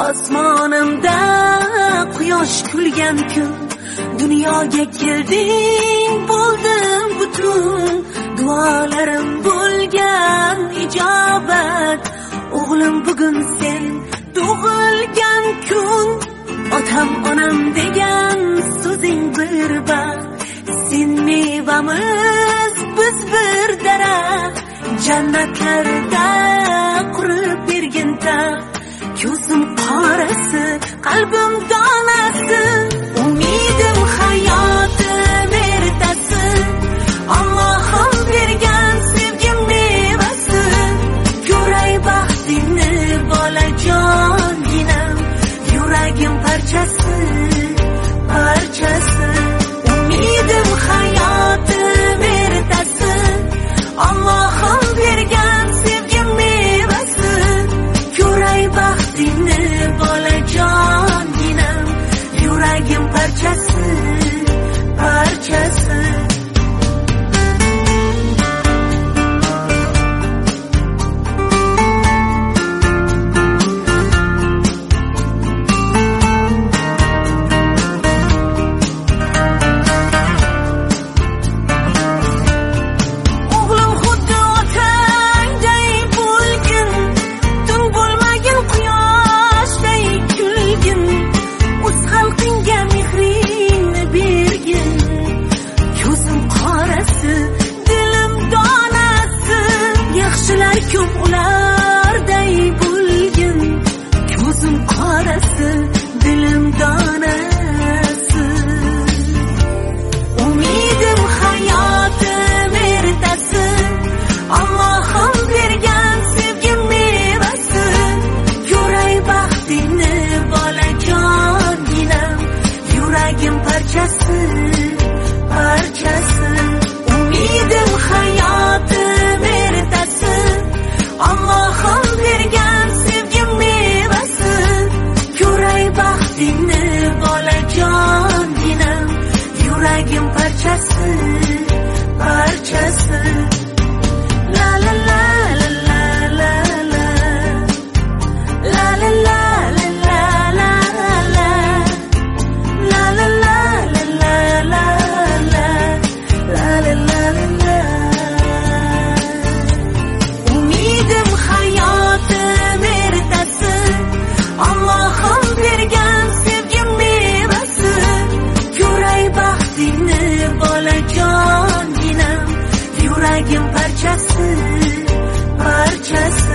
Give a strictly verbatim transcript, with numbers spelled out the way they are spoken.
Osmonimda quyosh kulgan kun dunyoga kelding, bo'ldim butun. Duolarim bo'lgan ijobat, o'g'lim bugun sen tug'ilgan kun. Otam onam degan so'zing bir baxt, sen mevamiz biz bir daraxt. Jannatlarda qurib bergin taxt, ko'zim qorasi qalbim donasi. Umidim hayotim ertasi, Allohim bergan sevgim mevasi. Ko'ray baxtingni bolajonginam, yuragim parchasi parchasi. Umidim hayotim ertasi, Allohim bergan sevgim mevasi. Ko'ray baxtingni bolajonginam, yuragim parchasi parchasi. Parchasi parchasi.